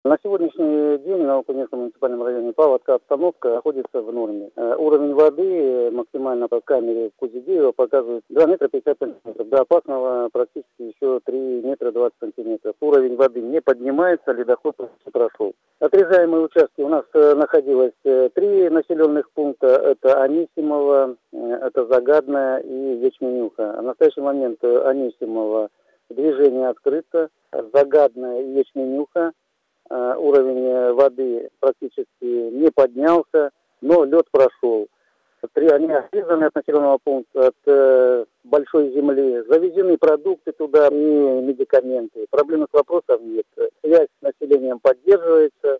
На сегодняшний день на Кузнецком муниципальном районе паводка обстановка находится в норме. Уровень воды максимально по камере Кузидеева показывает 2 метра 50 сантиметров. До опасного практически еще 3 метра 20 сантиметров. Уровень воды не поднимается, ледоход прошел. Отрезаемые участки у нас находилось 3 населенных пункта. Это Анисимово, это Загадное и Ячменюха. В настоящий момент Анисимово движение открыто, Загадное и Ячменюха. Уровень воды практически не поднялся, но лед прошел. Они отрезаны от населенного пункта, от большой земли. Завезены продукты туда и медикаменты. Проблемных вопросов нет. Связь с населением поддерживается.